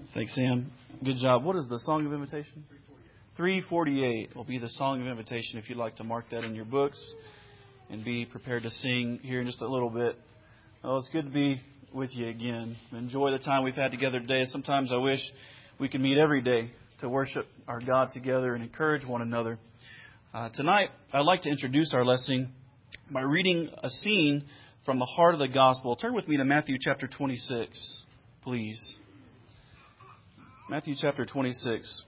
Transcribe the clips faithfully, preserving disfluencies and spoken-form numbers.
Thanks, Sam. Good job. What is the song of invitation? three forty-eight will be the song of invitation if you'd like to mark that in your books and be prepared to sing here in just a little bit. Well, it's good to be with you again. Enjoy the time we've had together today. Sometimes I wish we could meet every day to worship our God together and encourage one another. Uh, tonight, I'd like to introduce our lesson by reading a scene from the heart of the gospel. Turn with me to Matthew chapter twenty-six, please. Matthew chapter twenty-six.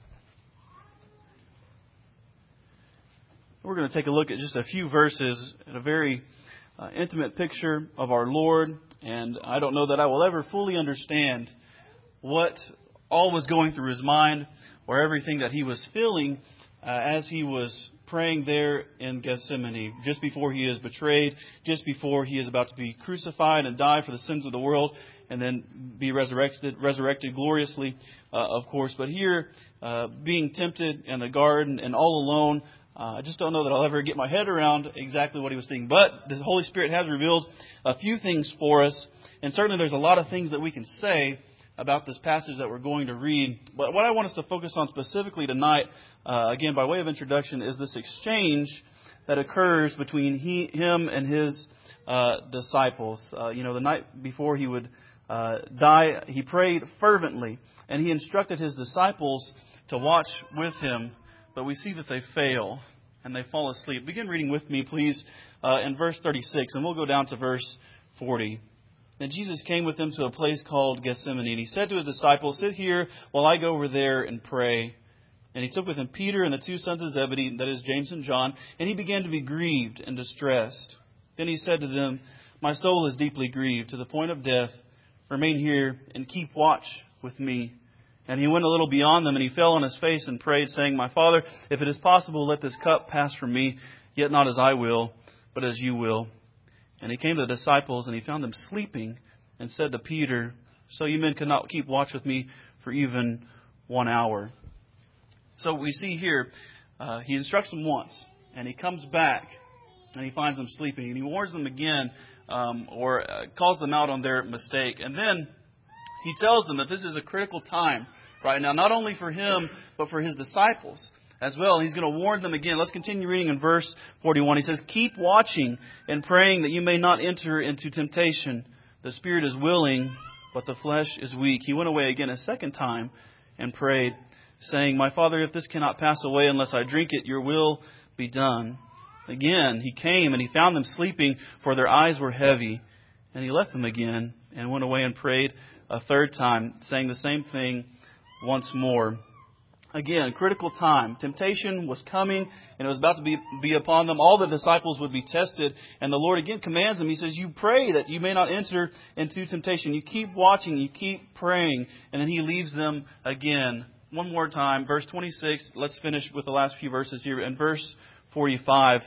We're going to take a look at just a few verses at a very uh, intimate picture of our Lord. And I don't know that I will ever fully understand what all was going through His mind or everything that He was feeling uh, as He was praying there in Gethsemane, just before He is betrayed, just before He is about to be crucified and die for the sins of the world, and then be resurrected, resurrected gloriously, uh, of course. But here, uh, being tempted in the garden and all alone, uh, I just don't know that I'll ever get my head around exactly what He was thinking. But the Holy Spirit has revealed a few things for us, and certainly there's a lot of things that we can say about this passage that we're going to read. But what I want us to focus on specifically tonight, uh, again, by way of introduction, is this exchange that occurs between he, Him and His uh, disciples. Uh, you know, the night before He would uh, die, He prayed fervently, and He instructed His disciples to watch with Him. But we see that they fail, and they fall asleep. Begin reading with me, please, uh, in verse thirty-six, and we'll go down to verse forty. Then Jesus came with them to a place called Gethsemane, and He said to His disciples, "Sit here while I go over there and pray." And He took with Him Peter and the two sons of Zebedee, that is, James and John, and He began to be grieved and distressed. Then He said to them, "My soul is deeply grieved to the point of death. Remain here and keep watch with me." And He went a little beyond them, and He fell on His face and prayed, saying, "My Father, if it is possible, let this cup pass from me, yet not as I will, but as You will." And He came to the disciples, and He found them sleeping, and said to Peter, "So you men could not keep watch with me for even one hour." So we see here, uh, He instructs them once, and He comes back, and He finds them sleeping, and He warns them again, um, or uh, calls them out on their mistake. And then He tells them that this is a critical time right now, not only for Him, but for His disciples as well. He's going to warn them again. Let's continue reading in verse forty-one. He says, "Keep watching and praying that you may not enter into temptation. The spirit is willing, but the flesh is weak." He went away again a second time and prayed, saying, "My Father, if this cannot pass away unless I drink it, Your will be done." Again, He came and He found them sleeping, for their eyes were heavy. And He left them again and went away and prayed a third time, saying the same thing once more. Again, critical time. Temptation was coming, and it was about to be, be upon them. All the disciples would be tested, and the Lord again commands them. He says, "You pray that you may not enter into temptation." You keep watching, you keep praying, and then He leaves them again. One more time, verse twenty-six. Let's finish with the last few verses here. In verse forty-five,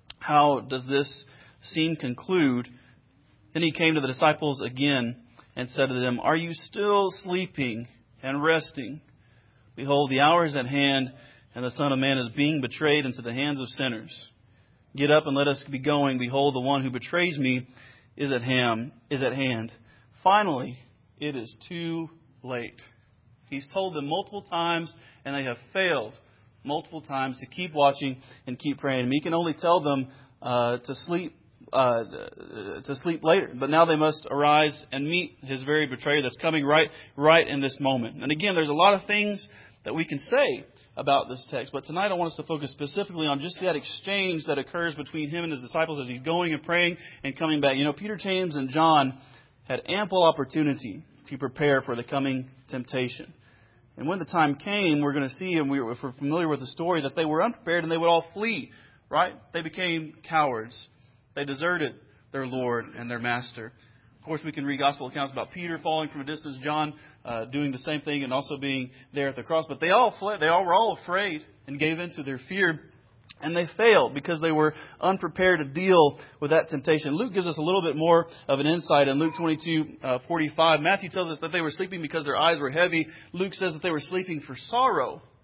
how does this scene conclude? Then He came to the disciples again and said to them, "Are you still sleeping and resting? Behold, the hour is at hand, and the Son of Man is being betrayed into the hands of sinners. Get up and let us be going. Behold, the one who betrays me is at hand. Is at hand." Finally, it is too late. He's told them multiple times, and they have failed multiple times to keep watching and keep praying. And He can only tell them uh, to sleep. Uh, to sleep later. But now they must arise and meet His very betrayer that's coming right right in this moment. And again, there's a lot of things that we can say about this text. But tonight I want us to focus specifically on just that exchange that occurs between Him and His disciples as He's going and praying and coming back. You know, Peter, James, and John had ample opportunity to prepare for the coming temptation. And when the time came, we're going to see, and we were, if we're familiar with the story, that they were unprepared and they would all flee, right? They became cowards. They deserted their Lord and their Master. Of course, we can read gospel accounts about Peter falling from a distance, John uh, doing the same thing and also being there at the cross. But they all fled. They all were all afraid and gave in to their fear. And they failed because they were unprepared to deal with that temptation. Luke gives us a little bit more of an insight in Luke twenty-two, uh, forty-five. Matthew tells us that they were sleeping because their eyes were heavy. Luke says that they were sleeping for sorrow.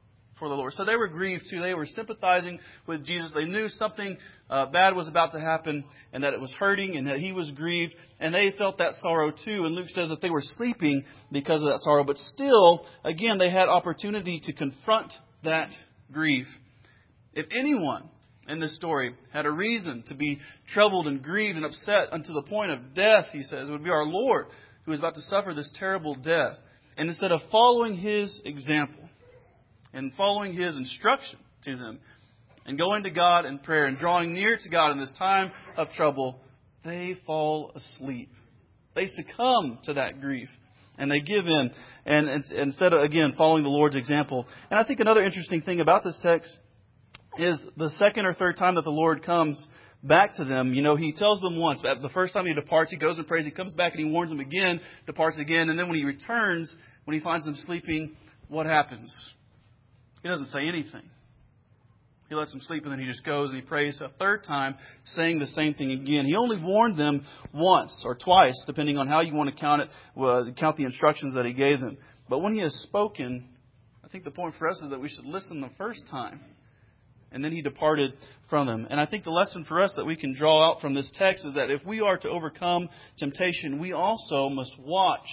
before the Lord. So they were grieved too. They were sympathizing with Jesus. They knew something uh, bad was about to happen and that it was hurting and that He was grieved. And they felt that sorrow too. And Luke says that they were sleeping because of that sorrow. But still, again, they had opportunity to confront that grief. If anyone in this story had a reason to be troubled and grieved and upset unto the point of death, he says, it would be our Lord, who is about to suffer this terrible death. And instead of following His example and following His instruction to them and going to God in prayer and drawing near to God in this time of trouble, they fall asleep. They succumb to that grief and they give in. And, and instead of, again, following the Lord's example. And I think another interesting thing about this text is the second or third time that the Lord comes back to them. You know, He tells them once. The first time He departs, He goes and prays. He comes back and He warns them again, departs again. And then when He returns, when He finds them sleeping, what happens? He doesn't say anything. He lets them sleep and then He just goes and He prays a third time, saying the same thing again. He only warned them once or twice, depending on how you want to count it, well, count the instructions that He gave them. But when He has spoken, I think the point for us is that we should listen the first time. And then He departed from them. And I think the lesson for us that we can draw out from this text is that if we are to overcome temptation, we also must watch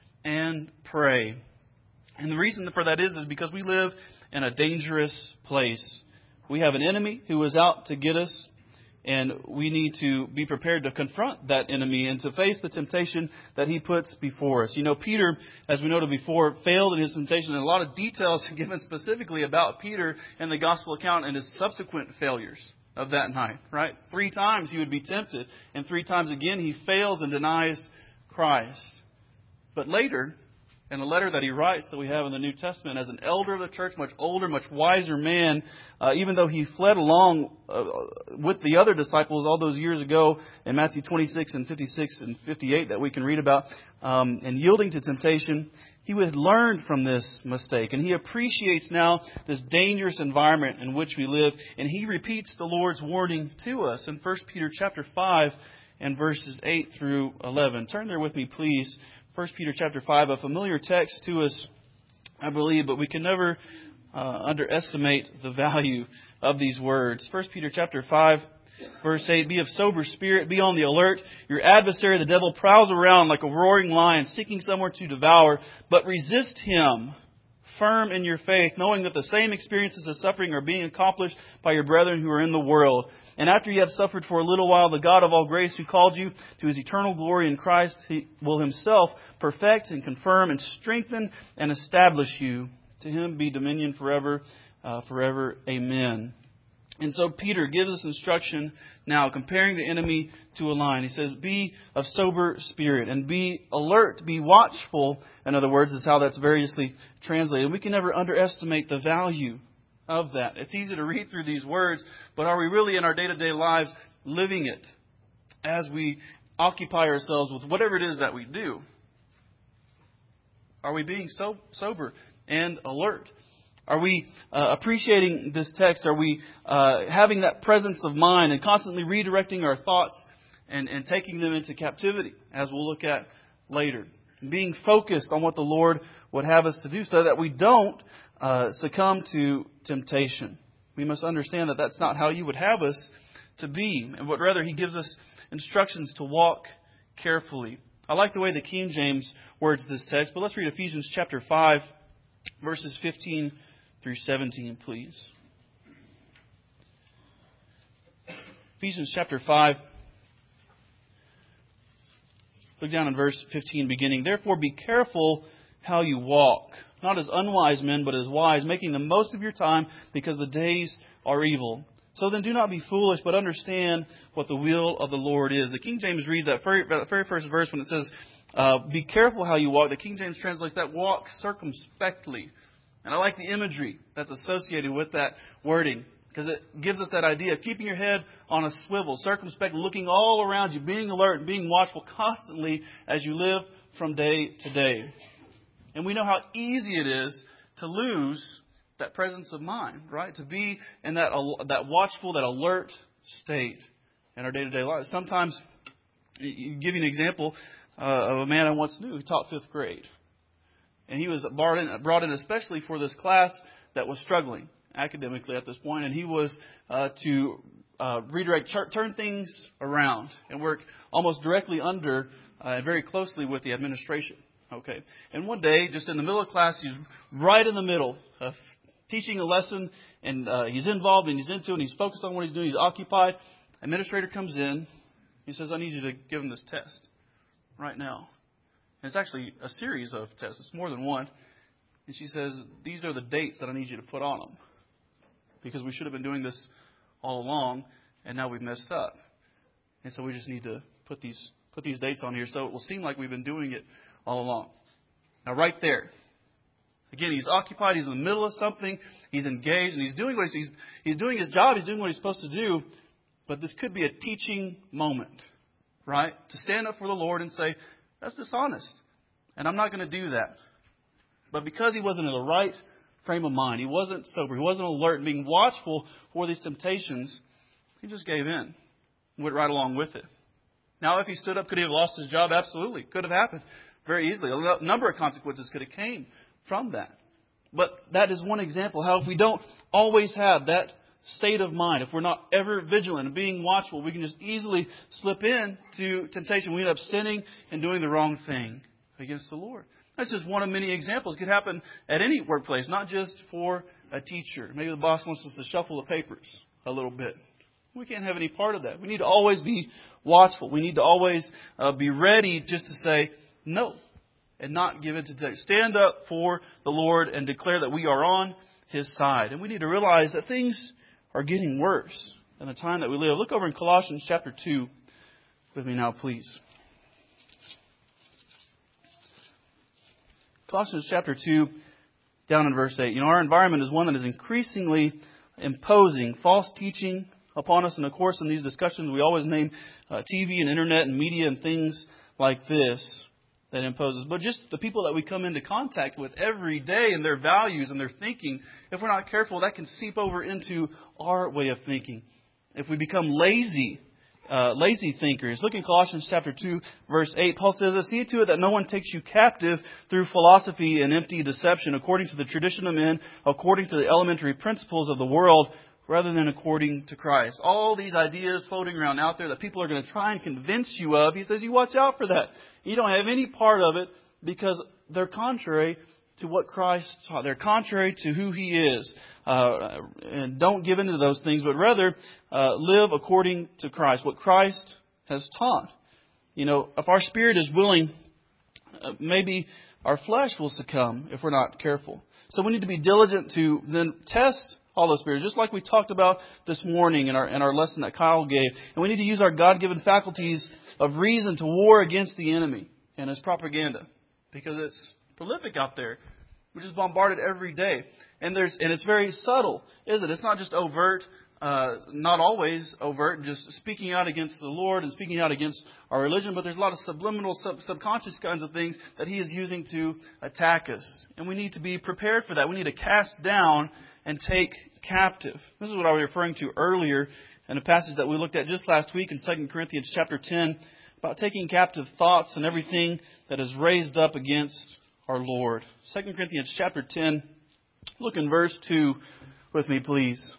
and pray. And the reason for that is, is because we live in a dangerous place. We have an enemy who is out to get us. And we need to be prepared to confront that enemy and to face the temptation that he puts before us. You know, Peter, as we noted before, failed in his temptation. And a lot of details given specifically about Peter in the gospel account and his subsequent failures of that night, right? Three times he would be tempted, and three times again he fails and denies Christ. But later, in a letter that he writes that we have in the New Testament, as an elder of the church, much older, much wiser man, uh, even though he fled along uh, with the other disciples all those years ago in Matthew twenty-six and fifty-six and fifty-eight that we can read about, um, and yielding to temptation, he had learned from this mistake. And he appreciates now this dangerous environment in which we live. And he repeats the Lord's warning to us in First Peter chapter five and verses eight through eleven. Turn there with me, please. First Peter chapter five, a familiar text to us, I believe, but we can never uh, underestimate the value of these words. First Peter chapter five, verse eight, be of sober spirit, be on the alert. Your adversary, the devil, prowls around like a roaring lion, seeking somewhere to devour, but resist him, firm in your faith, knowing that the same experiences of suffering are being accomplished by your brethren who are in the world. And after you have suffered for a little while, the God of all grace, who called you to His eternal glory in Christ, He will Himself perfect and confirm and strengthen and establish you. To Him be dominion forever, uh, forever. Amen. And so Peter gives us instruction now, comparing the enemy to a lion. He says, be of sober spirit and be alert, be watchful. In other words, is how that's variously translated. We can never underestimate the value of that. It's easy to read through these words, but are we really in our day-to-day lives living it as we occupy ourselves with whatever it is that we do? Are we being so sober and alert? Are we uh, appreciating this text? Are we uh, having that presence of mind and constantly redirecting our thoughts and, and taking them into captivity, as we'll look at later? Being focused on what the Lord would have us to do so that we don't uh, succumb to temptation. We must understand that that's not how He would have us to be, and but rather He gives us instructions to walk carefully. I like the way the King James words this text, but let's read Ephesians chapter five, verses fifteen through seventeen, please. Ephesians chapter five. Look down in verse fifteen beginning. Therefore be careful how you walk, not as unwise men, but as wise, making the most of your time, because the days are evil. So then do not be foolish, but understand what the will of the Lord is. The King James reads that very, that very first verse when it says, uh, be careful how you walk. The King James translates that walk circumspectly. And I like the imagery that's associated with that wording, because it gives us that idea of keeping your head on a swivel, circumspect, looking all around you, being alert and being watchful constantly as you live from day to day. And we know how easy it is to lose that presence of mind, right? To be in that that watchful, that alert state in our day-to-day life. Sometimes, you give you an example uh, of a man I once knew who taught fifth grade. And he was brought in, brought in especially for this class that was struggling academically at this point, and he was uh, to uh, redirect, turn things around, and work almost directly under uh, and very closely with the administration. Okay, and one day, just in the middle of class, he's right in the middle of teaching a lesson, and uh, he's involved and he's into it, and he's focused on what he's doing. He's occupied. Administrator comes in. He says, "I need you to give him this test right now." And it's actually a series of tests. It's more than one. And she says, "These are the dates that I need you to put on them, because we should have been doing this all along, and now we've messed up. And so we just need to put these put these dates on here so it will seem like we've been doing it all along." Now, right there, again, he's occupied. He's in the middle of something. He's engaged, and he's doing what he's he's doing his job. He's doing what he's supposed to do. But this could be a teaching moment, right? To stand up for the Lord and say, "That's dishonest, and I'm not going to do that." But because he wasn't in the right frame of mind, he wasn't sober, he wasn't alert and being watchful for these temptations, he just gave in, went right along with it. Now, if he stood up, could he have lost his job? Absolutely. Could have happened very easily. A number of consequences could have came from that. But that is one example how if we don't always have that state of mind, if we're not ever vigilant and being watchful, we can just easily slip into temptation. We end up sinning and doing the wrong thing against the Lord. That's just one of many examples. It could happen at any workplace, not just for a teacher. Maybe the boss wants us to shuffle the papers a little bit. We can't have any part of that. We need to always be watchful. We need to always uh, be ready just to say no and not give in to temptation. Stand up for the Lord and declare that we are on His side. And we need to realize that things are getting worse in the time that we live. Look over in Colossians chapter two with me now, please. Colossians chapter two, down in verse eight. You know, our environment is one that is increasingly imposing false teaching upon us. And of course, in these discussions, we always name uh, T V and internet and media and things like this that imposes. But just the people that we come into contact with every day and their values and their thinking, if we're not careful, that can seep over into our way of thinking. If we become lazy, Uh, lazy thinkers. Look in Colossians chapter two, verse eight. Paul says, "See to it that no one takes you captive through philosophy and empty deception, according to the tradition of men, according to the elementary principles of the world, rather than according to Christ." All these ideas floating around out there that people are going to try and convince you of. He says, you watch out for that. You don't have any part of it because they're contrary to what Christ taught. They're contrary to who He is. Uh, and don't give into those things, but rather uh, live according to Christ, what Christ has taught. You know, if our spirit is willing, uh, maybe our flesh will succumb if we're not careful. So we need to be diligent to then test all those spirits, just like we talked about this morning in our in our lesson that Kyle gave. And we need to use our God-given faculties of reason to war against the enemy and his propaganda, because it's prolific out there. We're just bombarded every day. And there's and it's very subtle, isn't it? It's not just overt, uh, not always overt, just speaking out against the Lord and speaking out against our religion, but there's a lot of subliminal, sub, subconscious kinds of things that He is using to attack us. And we need to be prepared for that. We need to cast down and take captive. This is what I was referring to earlier in a passage that we looked at just last week in Second Corinthians chapter ten, about taking captive thoughts and everything that is raised up against our Lord. Second Corinthians chapter ten. Look in verse two with me, please.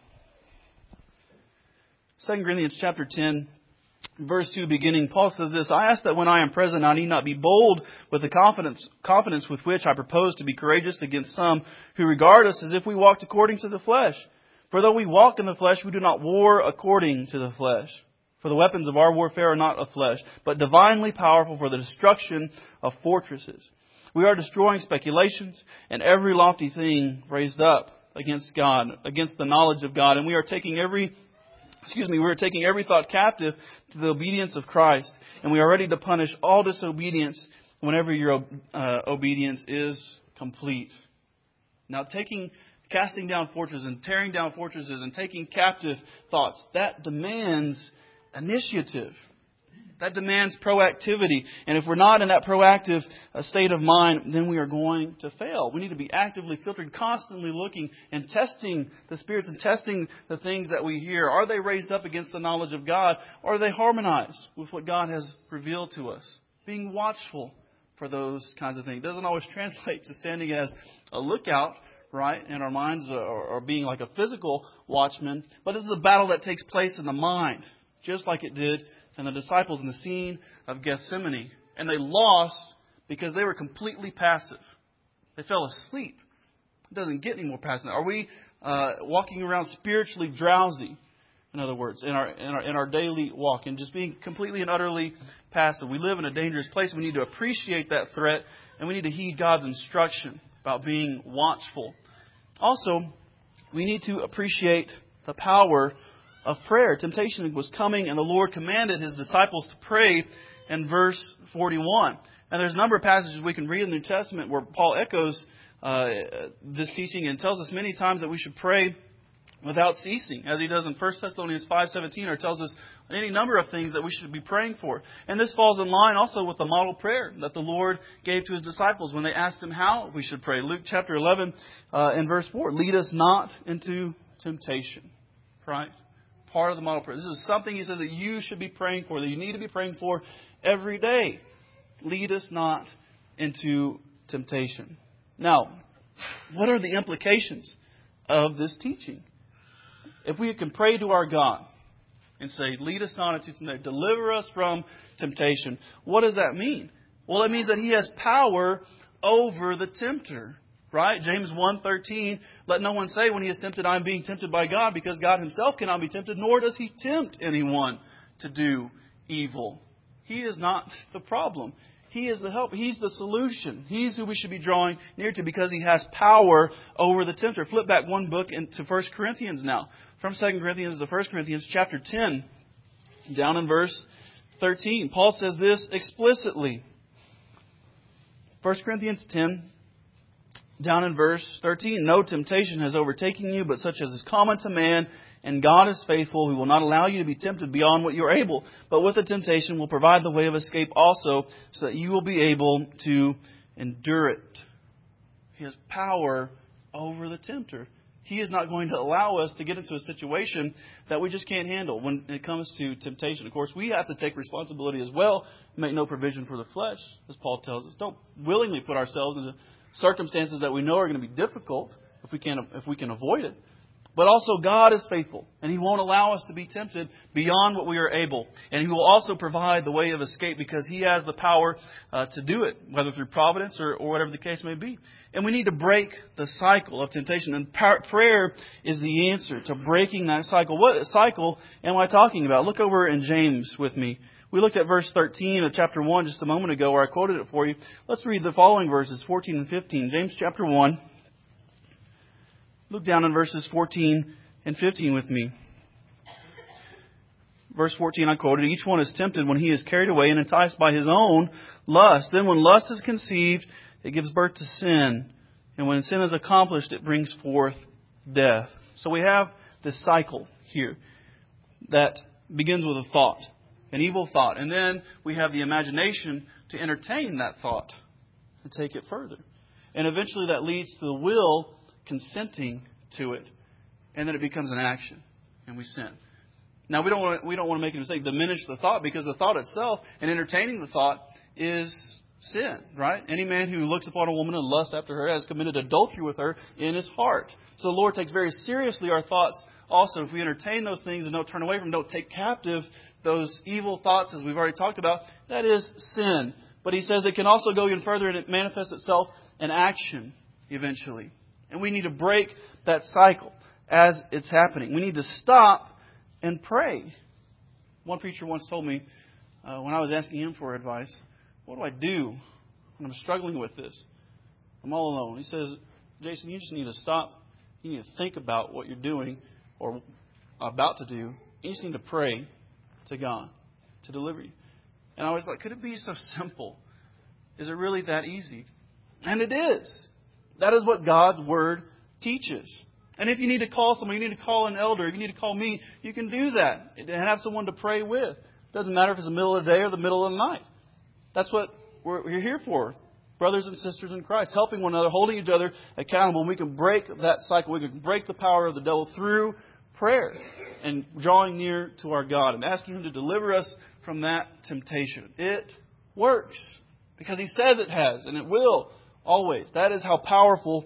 Second Corinthians chapter ten, verse two beginning. Paul says this, "I ask that when I am present, I need not be bold with the confidence, confidence with which I propose to be courageous against some who regard us as if we walked according to the flesh. For though we walk in the flesh, we do not war according to the flesh. For the weapons of our warfare are not of flesh, but divinely powerful for the destruction of fortresses. We are destroying speculations and every lofty thing raised up against God, against the knowledge of God. And we are taking every, excuse me, we are taking every thought captive to the obedience of Christ. And we are ready to punish all disobedience whenever your uh, obedience is complete." Now, taking, casting down fortresses and tearing down fortresses and taking captive thoughts, that demands initiative. That demands proactivity. And if we're not in that proactive uh, state of mind, then we are going to fail. We need to be actively filtered, constantly looking and testing the spirits and testing the things that we hear. Are they raised up against the knowledge of God? Or are they harmonized with what God has revealed to us? Being watchful for those kinds of things. It doesn't always translate to standing as a lookout, right, in our minds, or, or being like a physical watchman. But this is a battle that takes place in the mind, just like it did in the disciples in the scene of Gethsemane. And they lost because they were completely passive. They fell asleep. It doesn't get any more passive. Are we uh, walking around spiritually drowsy? In other words, in our, in our in our daily walk, and just being completely and utterly passive. We live in a dangerous place. We need to appreciate that threat, and we need to heed God's instruction about being watchful. Also, we need to appreciate the power of prayer. Temptation was coming, and the Lord commanded His disciples to pray in verse forty-one. And there's a number of passages we can read in the New Testament where Paul echoes uh, this teaching and tells us many times that we should pray without ceasing, as he does in First Thessalonians five seventeen, or tells us any number of things that we should be praying for. And this falls in line also with the model prayer that the Lord gave to His disciples when they asked Him how we should pray. Luke chapter eleven uh, and verse four, lead us not into temptation. Right? Part of the model prayer. This is something He says that you should be praying for, that you need to be praying for every day. Lead us not into temptation. Now, what are the implications of this teaching? If we can pray to our God and say, lead us not into temptation, deliver us from temptation, what does that mean? Well, it means that He has power over the tempter. Right? James one thirteen, let no one say when he is tempted, I am being tempted by God, because God Himself cannot be tempted, nor does He tempt anyone to do evil. He is not the problem. He is the help. He's the solution. He's who we should be drawing near to, because He has power over the tempter. Flip back one book into First Corinthians now. From Second Corinthians to First Corinthians chapter ten, down in verse thirteen. Paul says this explicitly. First Corinthians ten, down in verse thirteen. No temptation has overtaken you, but such as is common to man. And God is faithful, who will not allow you to be tempted beyond what you are able, but with the temptation will provide the way of escape also, so that you will be able to endure it. He has power over the tempter. He is not going to allow us to get into a situation that we just can't handle when it comes to temptation. Of course, we have to take responsibility as well. Make no provision for the flesh, as Paul tells us. Don't willingly put ourselves into circumstances that we know are going to be difficult if we can if we can avoid it. But also God is faithful, and He won't allow us to be tempted beyond what we are able. And He will also provide the way of escape, because He has the power uh, to do it, whether through providence or, or whatever the case may be. And we need to break the cycle of temptation. And par- prayer is the answer to breaking that cycle. What cycle am I talking about? Look over in James with me. We looked at verse thirteen of chapter one just a moment ago, where I quoted it for you. Let's read the following verses, fourteen and fifteen. James chapter one. Look down in verses fourteen and fifteen with me. Verse fourteen, I quoted, each one is tempted when he is carried away and enticed by his own lust. Then when lust is conceived, it gives birth to sin. And when sin is accomplished, it brings forth death. So we have this cycle here that begins with a thought, an evil thought. And then we have the imagination to entertain that thought and take it further. And eventually that leads to the will consenting to it, and then it becomes an action, and we sin. Now we don't want to, we don't want to make a mistake, diminish the thought, because the thought itself and entertaining the thought is sin, right? Any man who looks upon a woman and lusts after her has committed adultery with her in his heart. So the Lord takes very seriously our thoughts. Also, if we entertain those things and don't turn away from them, don't take captive those evil thoughts, as we've already talked about, that is sin. But He says it can also go even further, and it manifests itself in action eventually. And we need to break that cycle as it's happening. We need to stop and pray. One preacher once told me, uh, when I was asking him for advice, what do I do when I'm struggling with this? I'm all alone. He says, Jason, you just need to stop. You need to think about what you're doing or about to do. You just need to pray to God to deliver you. And I was like, could it be so simple? Is it really that easy? And it is. That is what God's Word teaches. And if you need to call someone, you need to call an elder, if you need to call me, you can do that and have someone to pray with. It doesn't matter if it's the middle of the day or the middle of the night. That's what we're, we're here for. Brothers and sisters in Christ, helping one another, holding each other accountable. And we can break that cycle. We can break the power of the devil through prayer and drawing near to our God and asking Him to deliver us from that temptation. It works because He says it has, and it will. Always. That is how powerful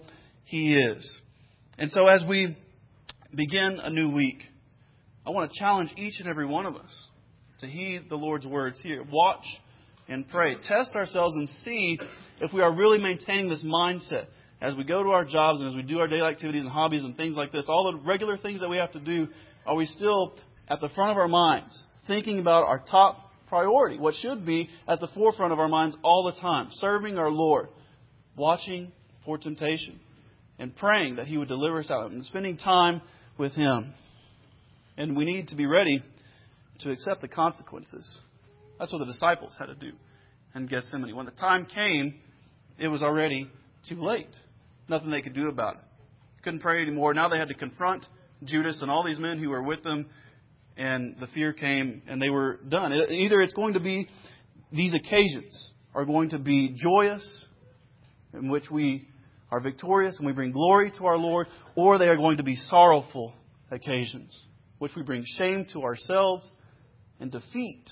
He is. And so as we begin a new week, I want to challenge each and every one of us to heed the Lord's words here. Watch and pray. Test ourselves and see if we are really maintaining this mindset as we go to our jobs and as we do our daily activities and hobbies and things like this. All the regular things that we have to do, are we still at the front of our minds, thinking about our top priority, what should be at the forefront of our minds all the time, serving our Lord, watching for temptation, and praying that He would deliver us out, and spending time with Him. And we need to be ready to accept the consequences. That's what the disciples had to do in Gethsemane. When the time came, it was already too late. Nothing they could do about it. Couldn't pray anymore. Now they had to confront Judas and all these men who were with them. And the fear came and they were done. Either it's going to be, these occasions are going to be joyous, in which we are victorious and we bring glory to our Lord, or they are going to be sorrowful occasions, which we bring shame to ourselves and defeat.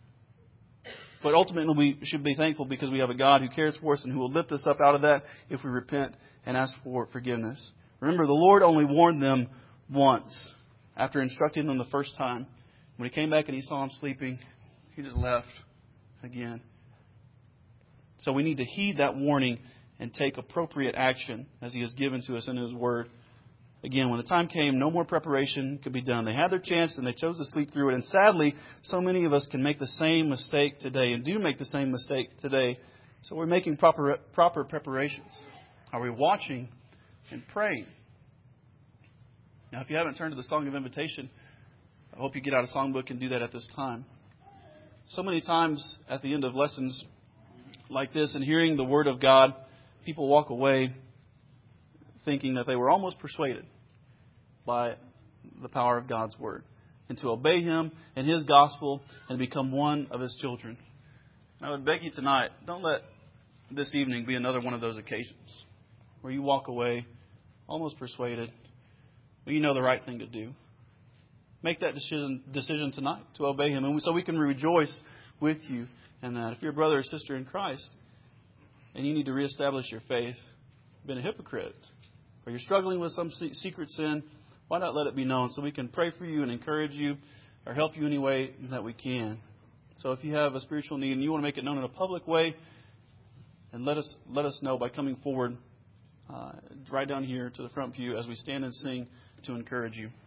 But ultimately we should be thankful because we have a God who cares for us and who will lift us up out of that if we repent and ask for forgiveness. Remember, the Lord only warned them once after instructing them the first time. When He came back and He saw them sleeping, He just left again. So we need to heed that warning and take appropriate action as He has given to us in His Word. Again, when the time came, no more preparation could be done. They had their chance and they chose to sleep through it. And sadly, so many of us can make the same mistake today and do make the same mistake today. So we're making proper proper preparations. Are we watching and praying? Now, if you haven't turned to the Song of Invitation, I hope you get out a songbook and do that at this time. So many times at the end of lessons like this and hearing the Word of God, people walk away thinking that they were almost persuaded by the power of God's Word and to obey Him and His gospel and become one of His children. I would beg you tonight, don't let this evening be another one of those occasions where you walk away almost persuaded, but you know the right thing to do. Make that decision decision tonight to obey Him, and so we can rejoice with you in that. If you're a brother or sister in Christ and you need to reestablish your faith, you've been a hypocrite, or you're struggling with some secret sin, why not let it be known so we can pray for you and encourage you or help you any way that we can. So if you have a spiritual need and you want to make it known in a public way, and let us let us know by coming forward uh, right down here to the front pew as we stand and sing to encourage you.